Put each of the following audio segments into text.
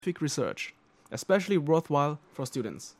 research, especially worthwhile for students.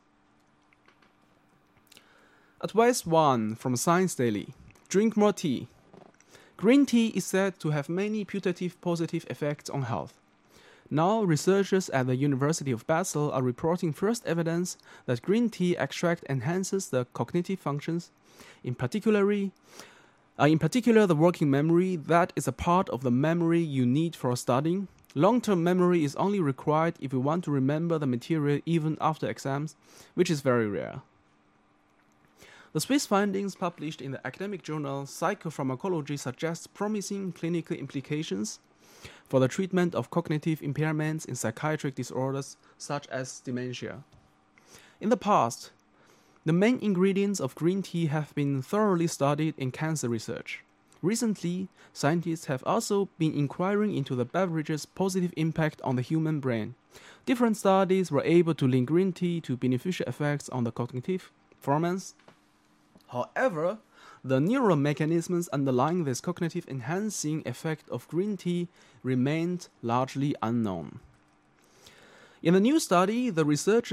Advice 1 from Science Daily. Drink more tea. Green tea is said to have many putative positive effects on health. Now, researchers at the University of Basel are reporting first evidence that green tea extract enhances the cognitive functions, in particular the working memory that is a part of the memory you need for studying. Long-term memory is only required if you want to remember the material even after exams, which is very rare. The Swiss findings published in the academic journal Psychopharmacology suggest promising clinical implications for the treatment of cognitive impairments in psychiatric disorders such as dementia. In the past, the main ingredients of green tea have been thoroughly studied in cancer research. Recently, scientists have also been inquiring into the beverage's positive impact on the human brain. Different studies were able to link green tea to beneficial effects on the cognitive performance. However, the neural mechanisms underlying this cognitive enhancing effect of green tea remained largely unknown. In a new study, the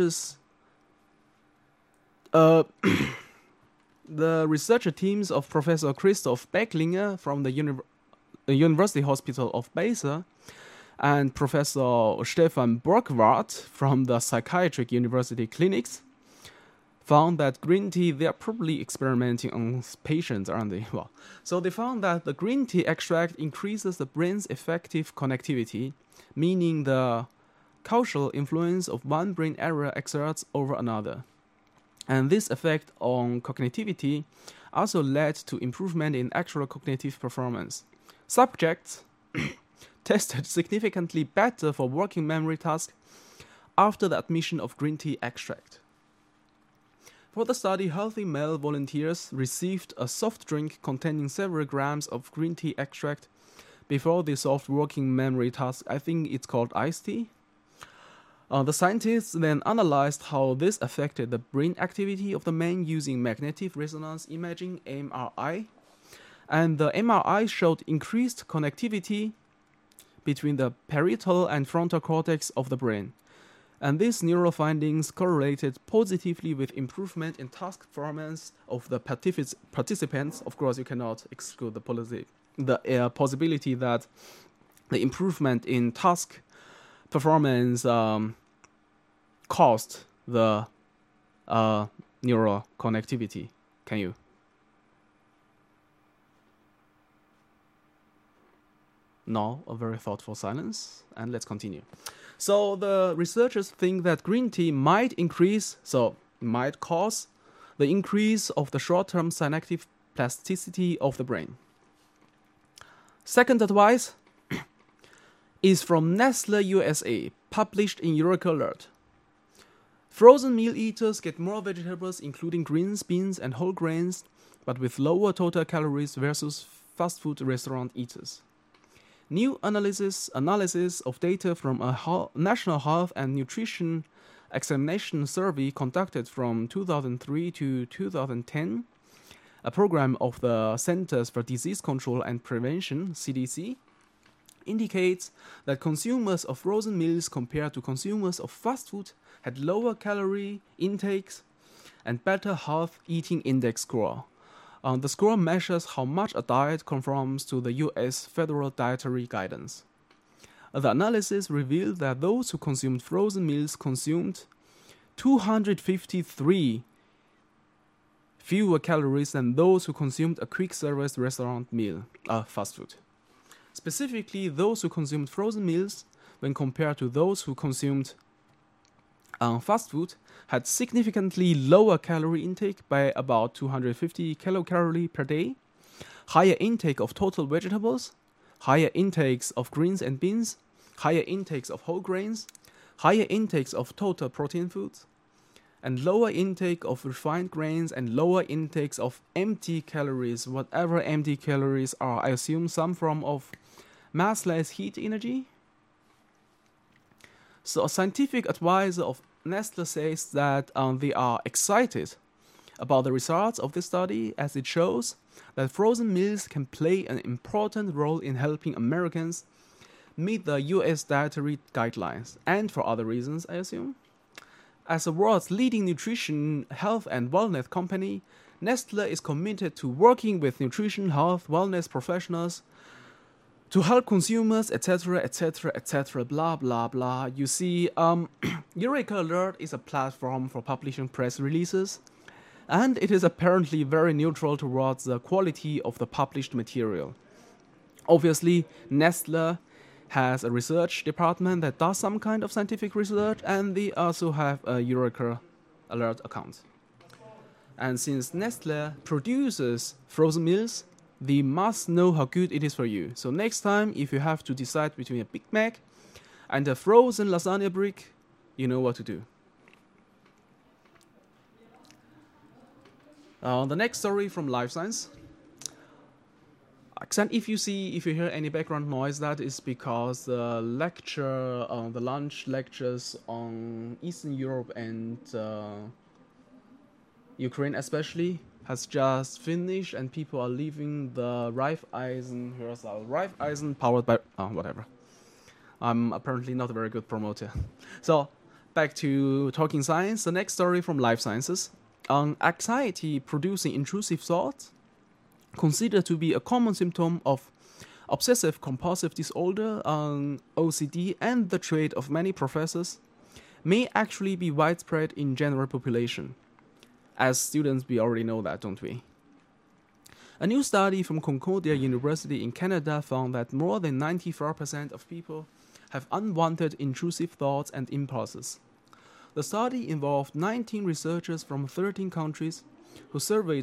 researcher teams of Professor Christoph Becklinger from the University Hospital of Basel and Professor Stefan Burgwart from the Psychiatric University Clinics found that green tea, they are probably experimenting on patients, aren't they? Well, so they found that the green tea extract increases the brain's effective connectivity, meaning the causal influence of one brain area exerts over another. And this effect on cognitivity also led to improvement in actual cognitive performance. Subjects tested significantly better for working memory tasks after the admission of green tea extract. For the study, healthy male volunteers received a soft drink containing several grams of green tea extract before they solved working memory tasks. I think it's called iced tea. The scientists then analyzed how this affected the brain activity of the man using magnetic resonance imaging (MRI), and the MRI showed increased connectivity between the parietal and frontal cortex of the brain. And these neural findings correlated positively with improvement in task performance of the participants. Of course, you cannot exclude the possibility that the improvement in task performance caused the neural connectivity. Can you? Now, a very thoughtful silence, and let's continue. So the researchers think that green tea might cause the increase of the short-term synaptic plasticity of the brain. Second advice is from Nestle USA, published in Eureka Alert. Frozen meal eaters get more vegetables, including greens, beans, and whole grains, but with lower total calories versus fast food restaurant eaters. New analysis of data from a National Health and Nutrition Examination Survey conducted from 2003 to 2010, a program of the Centers for Disease Control and Prevention, CDC, indicates that consumers of frozen meals compared to consumers of fast food had lower calorie intakes and better health eating index score. The score measures how much a diet conforms to the US federal dietary guidance. The analysis revealed that those who consumed frozen meals consumed 253 fewer calories than those who consumed a quick service restaurant meal, fast food. Specifically, those who consumed frozen meals, when compared to those who consumed fast food, had significantly lower calorie intake by about 250 kilocalories per day, higher intake of total vegetables, higher intakes of greens and beans, higher intakes of whole grains, higher intakes of total protein foods, and lower intake of refined grains and lower intakes of empty calories, whatever empty calories are. I assume some form of massless heat energy. So a scientific advisor of Nestle says that they are excited about the results of this study, as it shows that frozen meals can play an important role in helping Americans meet the US dietary guidelines, and for other reasons, I assume. As the world's leading nutrition, health, and wellness company, Nestle is committed to working with nutrition, health, wellness professionals to help consumers, etc., etc., etc., blah, blah, blah. You see, Eureka Alert is a platform for publishing press releases, and it is apparently very neutral towards the quality of the published material. Obviously, Nestle has a research department that does some kind of scientific research, and they also have a Eureka Alert account. And since Nestle produces frozen meals, they must know how good it is for you. So next time, if you have to decide between a Big Mac and a frozen lasagna brick, you know what to do. The next story from Life Science. And if you hear any background noise, that is because the lunch lectures on Eastern Europe and Ukraine especially has just finished, and people are leaving the Raiffeisen powered by whatever. I'm apparently not a very good promoter. So back to talking science. The next story from Life Sciences. Anxiety-producing intrusive thoughts, considered to be a common symptom of obsessive-compulsive disorder, OCD, and the trait of many professors, may actually be widespread in general population. As students, we already know that, don't we? A new study from Concordia University in Canada found that more than 94% of people have unwanted intrusive thoughts and impulses. The study involved 19 researchers from 13 countries who surveyed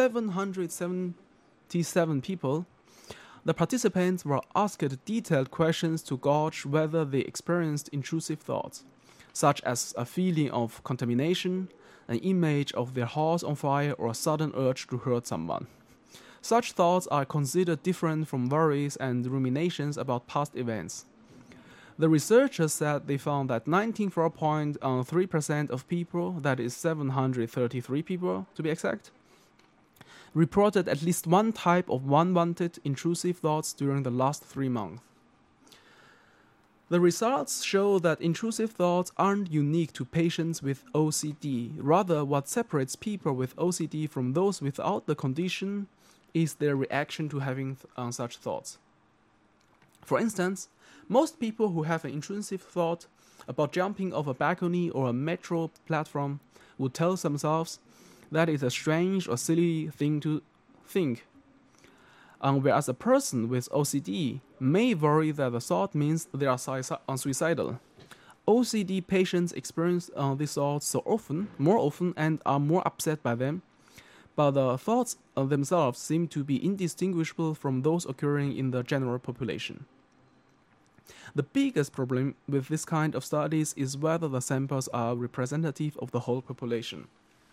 777 people. The participants were asked detailed questions to gauge whether they experienced intrusive thoughts, such as a feeling of contamination, an image of their house on fire, or a sudden urge to hurt someone. Such thoughts are considered different from worries and ruminations about past events. The researchers said they found that 94.3% of people, that is 733 people to be exact, reported at least one type of unwanted intrusive thoughts during the last 3 months. The results show that intrusive thoughts aren't unique to patients with OCD. Rather, what separates people with OCD from those without the condition is their reaction to having such thoughts. For instance, most people who have an intrusive thought about jumping off a balcony or a metro platform would tell themselves that it's a strange or silly thing to think. Whereas a person with OCD may worry that the thought means they are suicidal. OCD patients experience these thoughts more often, and are more upset by them, but the thoughts themselves seem to be indistinguishable from those occurring in the general population. The biggest problem with this kind of studies is whether the samples are representative of the whole population.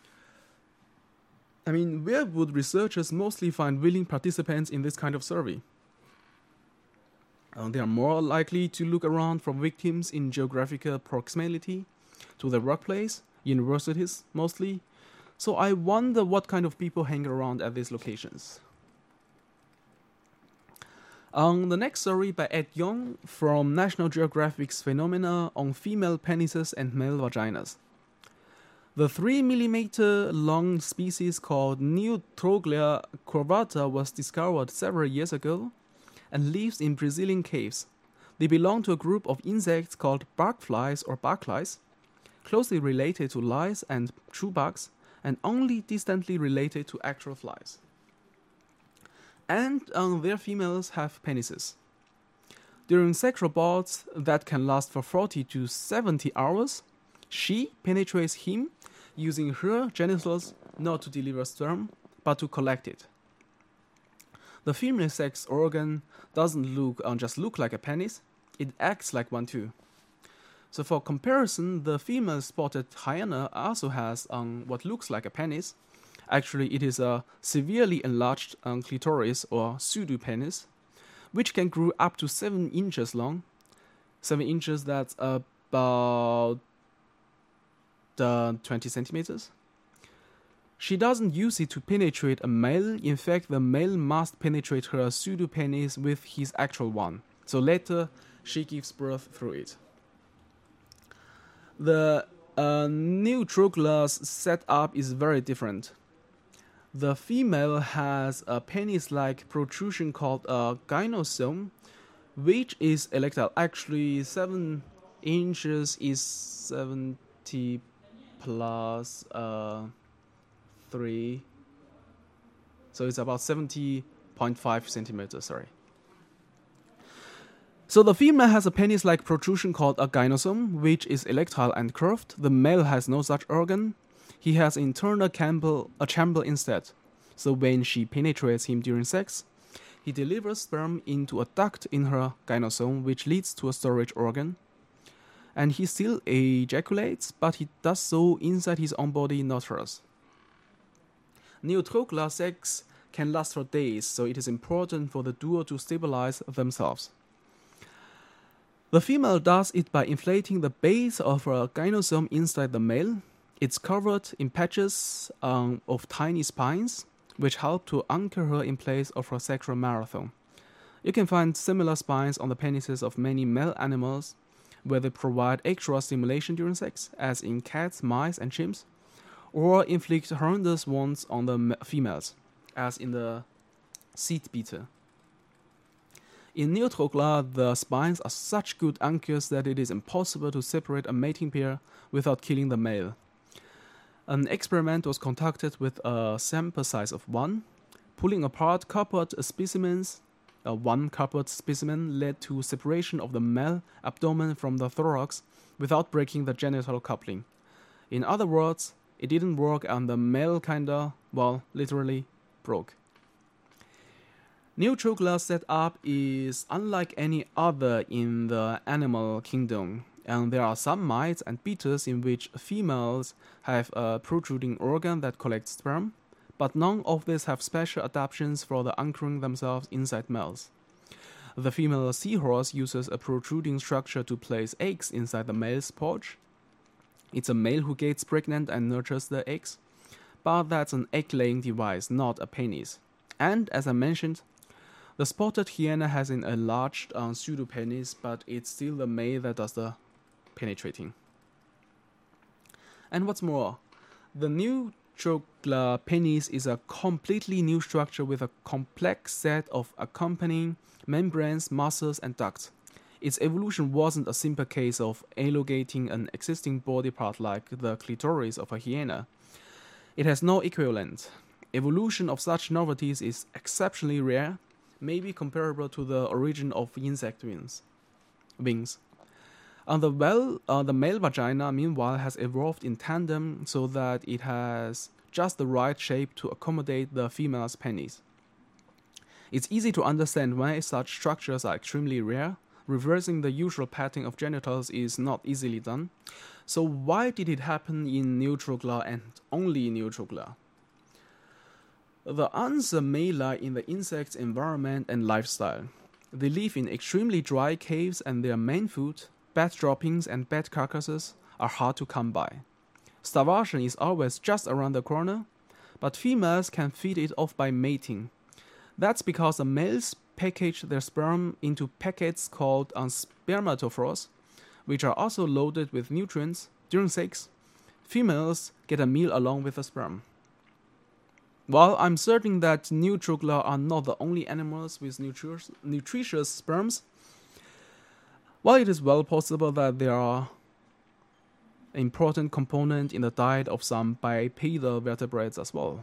I mean, where would researchers mostly find willing participants in this kind of survey? They are more likely to look around for victims in geographical proximity to their workplace, universities mostly. So I wonder what kind of people hang around at these locations. The next story by Ed Yong from National Geographic's Phenomena on Female Penises and Male Vaginas. The 3 mm long species called Neutroglea curvata was discovered several years ago and lives in Brazilian caves. They belong to a group of insects called barkflies or barklice, closely related to lice and true bugs, and only distantly related to actual flies. And their females have penises. During sexual bouts that can last for 40 to 70 hours, she penetrates him using her genitals not to deliver sperm, but to collect it. The female sex organ doesn't just look like a penis, it acts like one too. So for comparison, the female spotted hyena also has what looks like a penis. Actually, it is a severely enlarged clitoris or pseudopenis, which can grow up to 7 inches long. 7 inches, that's about 20 centimeters. She doesn't use it to penetrate a male. In fact, the male must penetrate her pseudopenis with his actual one. So later, she gives birth through it. The Neutrogloss setup is very different. The female has a penis-like protrusion called a gynosome, which is erectile. Actually, 7 inches is 70 plus 3. So it's about 70.5 centimeters, sorry. So the female has a penis-like protrusion called a gynosome, which is erectile and curved. The male has no such organ. He has internal chamber instead. So when she penetrates him during sex, he delivers sperm into a duct in her gynosome, which leads to a storage organ. And he still ejaculates, but he does so inside his own body, not hers. Neutrogloss sex can last for days, so it is important for the duo to stabilize themselves. The female does it by inflating the base of her gynosome inside the male. It's covered in patches of tiny spines, which help to anchor her in place of her sexual marathon. You can find similar spines on the penises of many male animals, where they provide extra stimulation during sex, as in cats, mice, and chimps, or inflict horrendous ones on the females, as in the seed beetle. In Neutrogloss, the spines are such good anchors that it is impossible to separate a mating pair without killing the male. An experiment was conducted with a sample size of 1. Pulling apart coupled specimens, one coupled specimen led to separation of the male abdomen from the thorax without breaking the genital coupling. In other words, it didn't work and the male kinda, well, literally broke. Neutrogloss setup is unlike any other in the animal kingdom, and there are some mites and beetles in which females have a protruding organ that collects sperm, but none of these have special adaptations for the anchoring themselves inside males. The female seahorse uses a protruding structure to place eggs inside the male's pouch. It's a male who gets pregnant and nurtures the eggs, but that's an egg-laying device, not a penis. And, as I mentioned, the spotted hyena has an enlarged pseudopenis, but it's still the male that does the penetrating. And what's more, the Neutrogloss penis is a completely new structure with a complex set of accompanying membranes, muscles, and ducts. Its evolution wasn't a simple case of elongating an existing body part like the clitoris of a hyena. It has no equivalent. Evolution of such novelties is exceptionally rare, maybe comparable to the origin of insect wings. The male vagina, meanwhile, has evolved in tandem so that it has just the right shape to accommodate the female's penis. It's easy to understand why such structures are extremely rare. Reversing the usual pattern of genitals is not easily done. So why did it happen in Neutrogloss and only Neutrogloss? The answer may lie in the insect's environment and lifestyle. They live in extremely dry caves and their main food, bat droppings and bat carcasses, are hard to come by. Starvation is always just around the corner, but females can feed it off by mating. That's because the males package their sperm into packets called spermatophores, which are also loaded with nutrients. During sex, females get a meal along with the sperm. Well, I'm certain that Neutrogloss are not the only animals with nutritious sperms. While it is well possible that they are an important component in the diet of some bipedal vertebrates as well.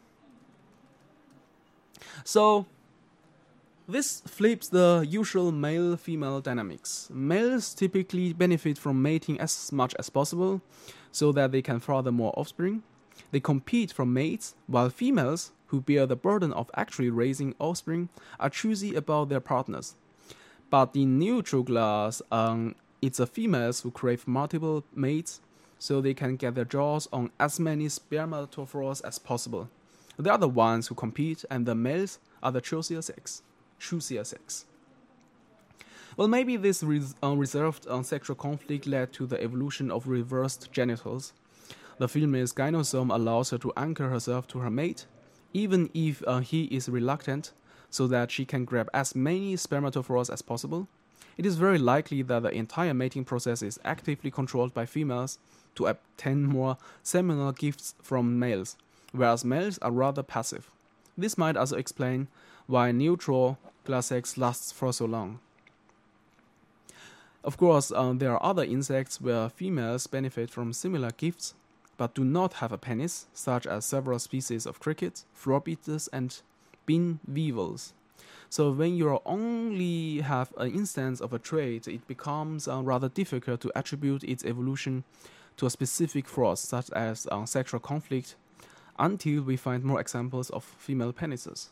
So, this flips the usual male-female dynamics. Males typically benefit from mating as much as possible, so that they can father more offspring. They compete for mates, while females, who bear the burden of actually raising offspring, are choosy about their partners. But in Neutrogloss, it's the females who crave multiple mates, so they can get their jaws on as many spermatophores as possible. They are the ones who compete, and the males are the choosier sex. Well, maybe this unreserved sexual conflict led to the evolution of reversed genitals. The female's gynosome allows her to anchor herself to her mate, even if he is reluctant, so that she can grab as many spermatophores as possible. It is very likely that the entire mating process is actively controlled by females to obtain more seminal gifts from males, whereas males are rather passive. This might also explain why neutral glass sex lasts for so long. Of course, there are other insects where females benefit from similar gifts, but do not have a penis, such as several species of crickets, floor beetles, and bean weevils. So when you only have an instance of a trait, it becomes rather difficult to attribute its evolution to a specific force, such as sexual conflict, until we find more examples of female penises.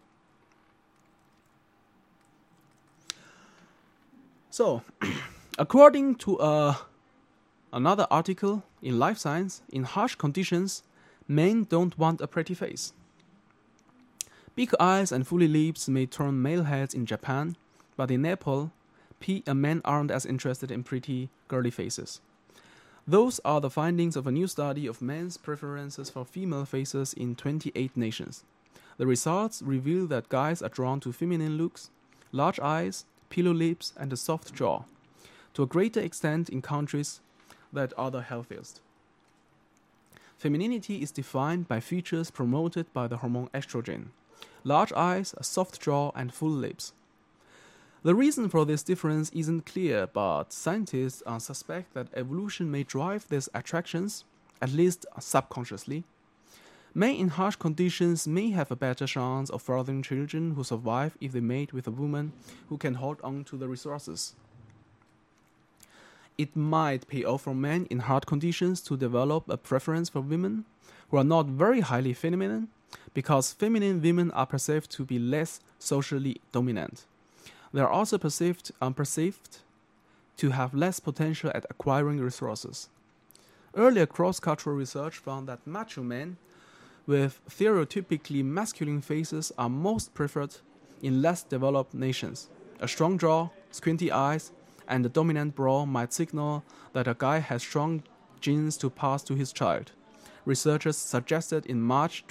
So, according to another article in Life Science, in harsh conditions, men don't want a pretty face. Big eyes and fully lips may turn male heads in Japan, but in Nepal, men aren't as interested in pretty, girly faces. Those are the findings of a new study of men's preferences for female faces in 28 nations. The results reveal that guys are drawn to feminine looks, large eyes, pillow lips, and a soft jaw, to a greater extent in countries that are the healthiest. Femininity is defined by features promoted by the hormone estrogen: large eyes, a soft jaw, and full lips. The reason for this difference isn't clear, but scientists suspect that evolution may drive these attractions, at least subconsciously. Men in harsh conditions may have a better chance of fathering children who survive if they mate with a woman who can hold on to the resources. It might pay off for men in hard conditions to develop a preference for women who are not very highly feminine, because feminine women are perceived to be less socially dominant. They are also perceived to have less potential at acquiring resources. Earlier cross-cultural research found that macho men with stereotypically masculine faces are most preferred in less developed nations. A strong jaw, squinty eyes, and a dominant brow might signal that a guy has strong genes to pass to his child, researchers suggested in March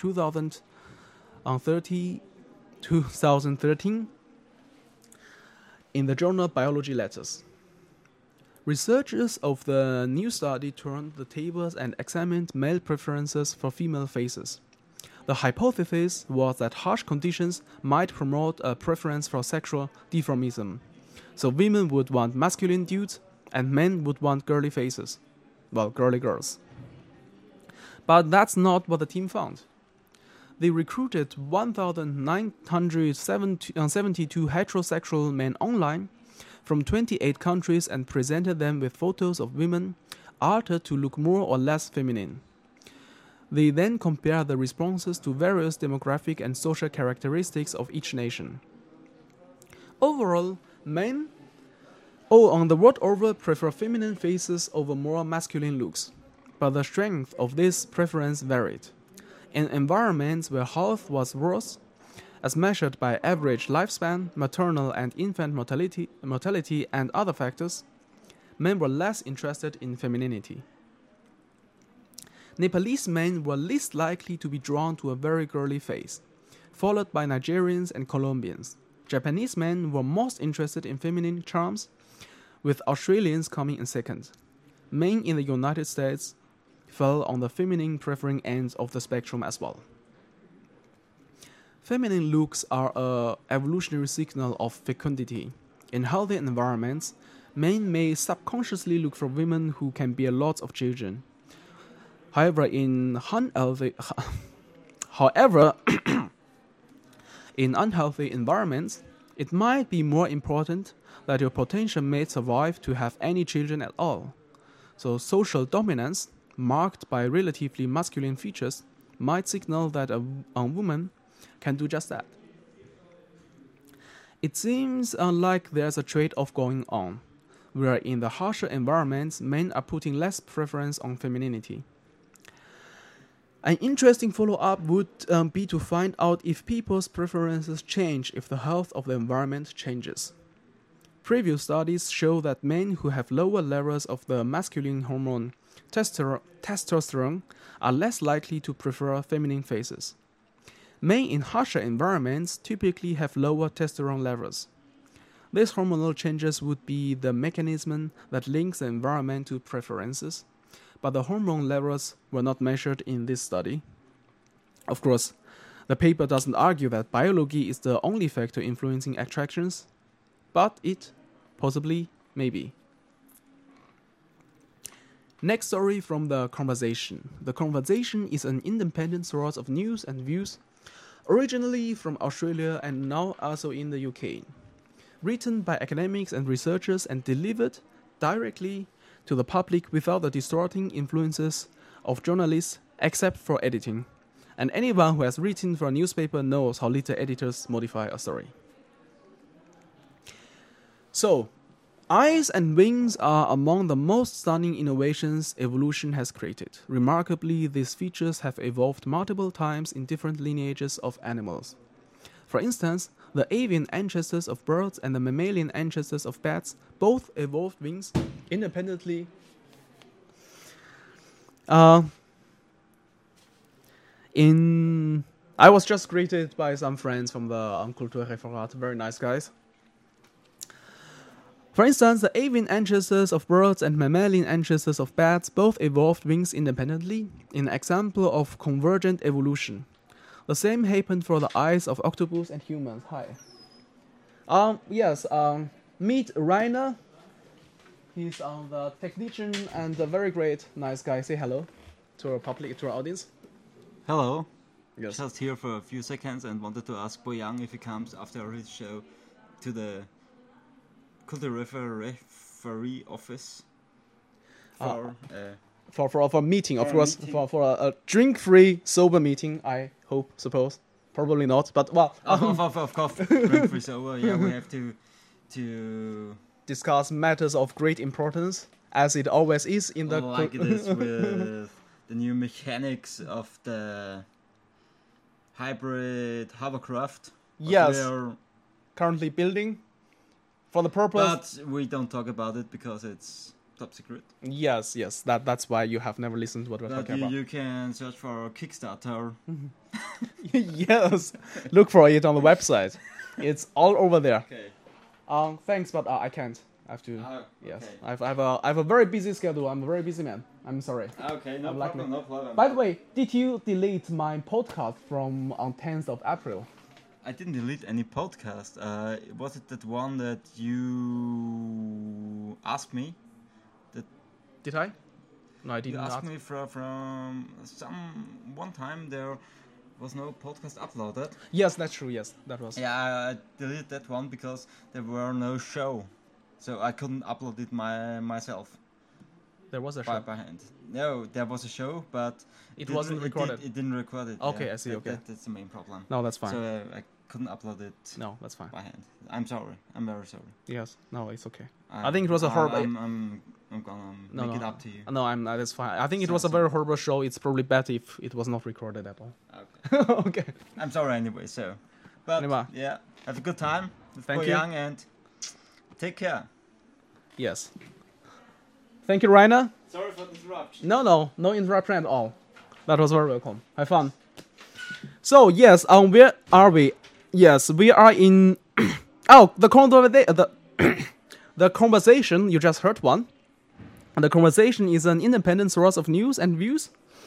2013 in the journal Biology Letters. Researchers of the new study turned the tables and examined male preferences for female faces. The hypothesis was that harsh conditions might promote a preference for sexual dimorphism. So women would want masculine dudes and men would want girly faces. Well, girly girls. But that's not what the team found. They recruited 1,972 heterosexual men online from 28 countries and presented them with photos of women altered to look more or less feminine. They then compared the responses to various demographic and social characteristics of each nation. Overall, men on the world over prefer feminine faces over more masculine looks, but the strength of this preference varied. In environments where health was worse, as measured by average lifespan, maternal and infant mortality, and other factors, men were less interested in femininity. Nepalese men were least likely to be drawn to a very girly face, followed by Nigerians and Colombians. Japanese men were most interested in feminine charms, with Australians coming in second. Men in the United States fell on the feminine preferring ends of the spectrum as well. Feminine looks are an evolutionary signal of fecundity. In healthy environments, men may subconsciously look for women who can bear lots of children. However, in unhealthy environments, it might be more important that your potential mate survive to have any children at all. So social dominance, marked by relatively masculine features, might signal that a woman can do just that. It seems like there's a trade-off going on, where in the harsher environments, men are putting less preference on femininity. An interesting follow-up would be to find out if people's preferences change if the health of the environment changes. Previous studies show that men who have lower levels of the masculine hormone testosterone are less likely to prefer feminine faces. Men in harsher environments typically have lower testosterone levels. These hormonal changes would be the mechanism that links the environment to preferences, but the hormone levels were not measured in this study. Of course, the paper doesn't argue that biology is the only factor influencing attractions, but it possibly may be. Next story from The Conversation. The Conversation is an independent source of news and views, originally from Australia and now also in the UK. Written by academics and researchers and delivered directly to the public without the distorting influences of journalists except for editing. And anyone who has written for a newspaper knows how little editors modify a story. So, eyes and wings are among the most stunning innovations evolution has created. Remarkably, these features have evolved multiple times in different lineages of animals. For instance, the avian ancestors of birds and the mammalian ancestors of bats both evolved wings independently. I was just greeted by some friends from the Kulturreferat, very nice guys. For instance, the avian ancestors of birds and mammalian ancestors of bats both evolved wings independently, an example of convergent evolution. The same happened for the eyes of octopus and humans. Hi. Meet Rainer. He's the technician and a very great, nice guy. Say hello to our public, to our audience. Hello. Yes. Just here for a few seconds and wanted to ask Boyang if he comes after his show to the Kulturreferee office For a meeting, of For a course, meeting. for a drink-free, sober meeting. I suppose, probably not, but well, of course, drink free sober. Yeah, we have to discuss matters of great importance, as it always is in the like it is with the new mechanics of the hybrid hovercraft. Yes. We are, currently building for the purpose. but we don't talk about it because it's top secret. Yes, that's why you have never listened to what we're But talking about. you can search for Kickstarter. Yes, look for it on the website. It's all over there. Okay. Thanks, but I can't. I have to. Yes, Okay. I have a very busy schedule. I'm a very busy man. I'm sorry. Okay, no I'm like problem, no problem. By the way, did you delete my podcast from on 10th of April? I didn't delete any podcast. Was it that one that you asked me? Did I? No, I did You not. asked me from one time there was no podcast uploaded. Yes, that's true. Yes, that was. Yeah, I deleted that one because there were no show, so I couldn't upload it myself There was a show. by hand. No, there was a show, but It wasn't recorded. It didn't record it. Okay, yeah. I see, okay. That's the main problem. No, that's fine. So I couldn't upload it No, that's fine. by hand. I'm sorry. I'm very sorry. Yes. No, it's okay. I think it was a horrible. I'm gonna No, make no. it up to you. No, that's fine. I think it was a Sounds very horrible show. It's probably better if it was not recorded at all. Okay. Okay. I'm sorry anyway. So, but Anyway. yeah, have a good time with Thank you. Boyang and take care. Yes. Thank you, Rainer. Sorry for the interruption. No interruption at all. That was very welcome. Have fun. So yes, where are we? Yes, we are in. The conversation. You just heard one. The conversation is an independent source of news and views,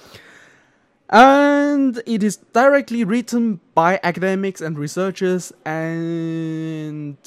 and it is directly written by academics and researchers. And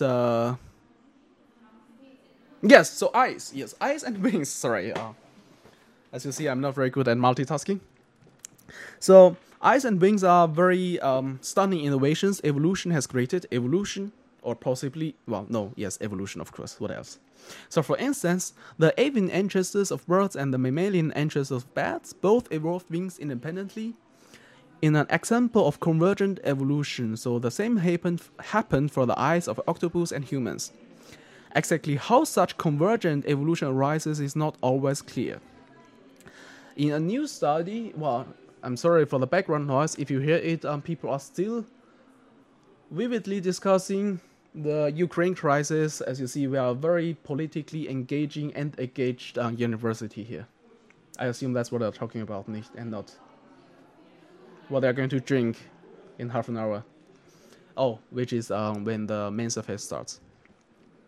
yes, so eyes. Yes, eyes and wings. Sorry. As you see, I'm not very good at multitasking. So, eyes and wings are very stunning innovations evolution has created. Evolution, or possibly, evolution, of course. What else? So, for instance, the avian ancestors of birds and the mammalian ancestors of bats both evolved wings independently in an example of convergent evolution. So, the same happened for the eyes of octopus and humans. Exactly how such convergent evolution arises is not always clear. In a new study, I'm sorry for the background noise. If you hear it, people are still vividly discussing the Ukraine crisis. As you see, we are very politically engaging and engaged university here. I assume that's what they're talking about, and not what they're going to drink in half an hour. Oh, which is when the main surface starts.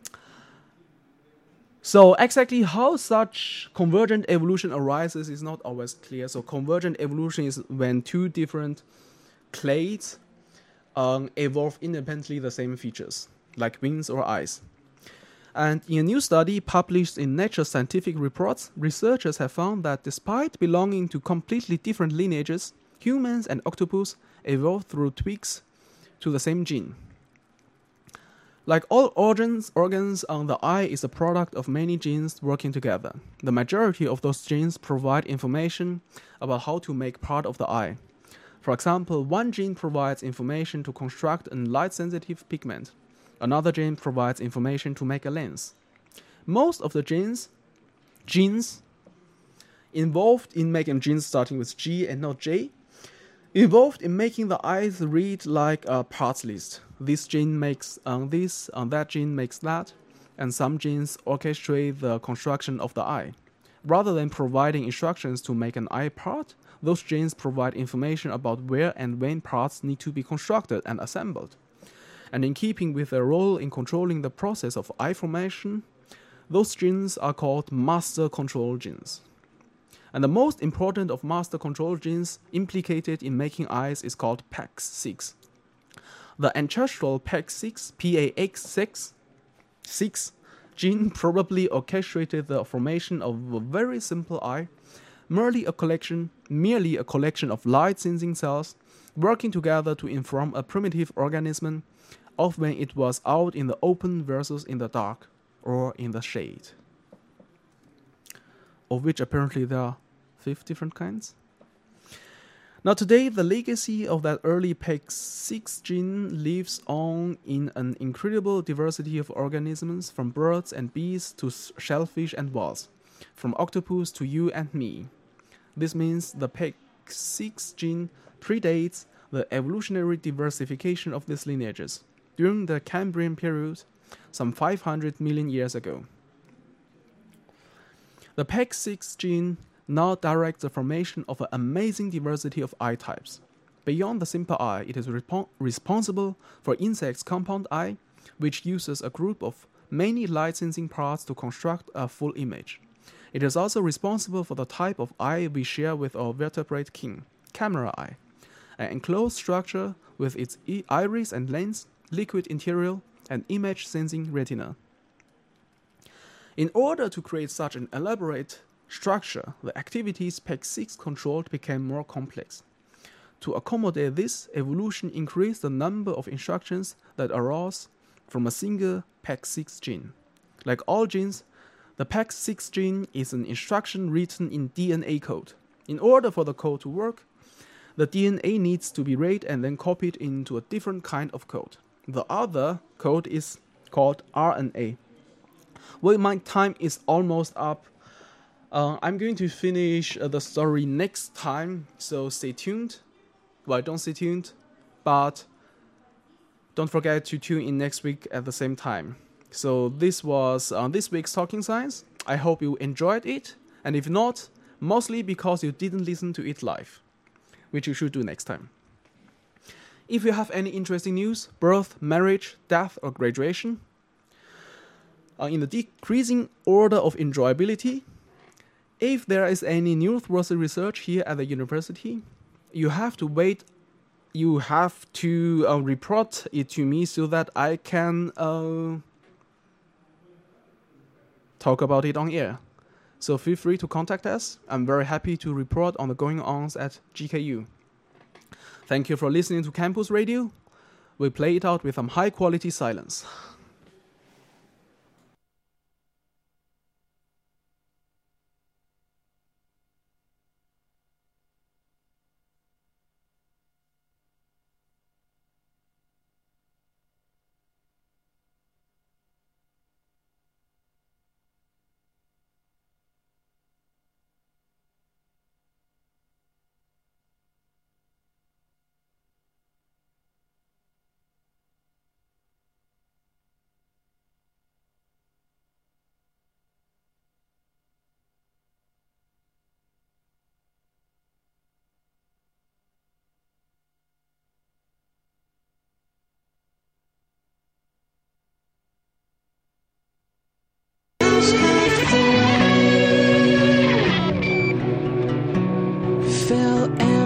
So exactly how such convergent evolution arises is not always clear. So convergent evolution is when two different clades evolve independently the same features, like wings or eyes. And in a new study published in Nature Scientific Reports, researchers have found that despite belonging to completely different lineages, humans and octopus evolved through tweaks to the same gene. Like all organs on the eye is a product of many genes working together. The majority of those genes provide information about how to make part of the eye. For example, one gene provides information to construct a light-sensitive pigment. Another gene provides information to make a lens. Most of the genes involved in making genes starting with G and not J, involved in making the eyes read like a parts list. This gene makes this, that gene makes that, and some genes orchestrate the construction of the eye. Rather than providing instructions to make an eye part, those genes provide information about where and when parts need to be constructed and assembled. And in keeping with their role in controlling the process of eye formation, those genes are called master control genes. And the most important of master control genes implicated in making eyes is called PAX6. The ancestral PAX6 gene probably orchestrated the formation of a very simple eye, merely a collection of light-sensing cells working together to inform a primitive organism of when it was out in the open versus in the dark or in the shade, of which apparently there are 5 different kinds. Now today, the legacy of that early PAX6 gene lives on in an incredible diversity of organisms, from birds and bees to shellfish and whales, from octopus to you and me. This means the PAX6 gene predates the evolutionary diversification of these lineages during the Cambrian period, some 500 million years ago. The PAX6 gene now directs the formation of an amazing diversity of eye types. Beyond the simple eye, it is responsible for insects' compound eye, which uses a group of many light-sensing parts to construct a full image. It is also responsible for the type of eye we share with our vertebrate king, camera eye, an enclosed structure with its iris and lens, liquid interior, and image-sensing retina. In order to create such an elaborate structure, the activities PAX6 controlled became more complex. To accommodate this, evolution increased the number of instructions that arose from a single PAX6 gene. Like all genes, the PAX6 gene is an instruction written in DNA code. In order for the code to work, the DNA needs to be read and then copied into a different kind of code. The other code is called RNA. Well, my time is almost up. I'm going to finish the story next time, so stay tuned. Well, don't stay tuned, but don't forget to tune in next week at the same time. So this was this week's Talking Science. I hope you enjoyed it, and if not, mostly because you didn't listen to it live, which you should do next time. If you have any interesting news, birth, marriage, death, or graduation, in the decreasing order of enjoyability, if there is any newsworthy research here at the university, you have to report it to me so that I can talk about it on air. So feel free to contact us. I'm very happy to report on the going-ons at GKU. Thank you for listening to Campus Radio. We play it out with some high-quality silence. fell and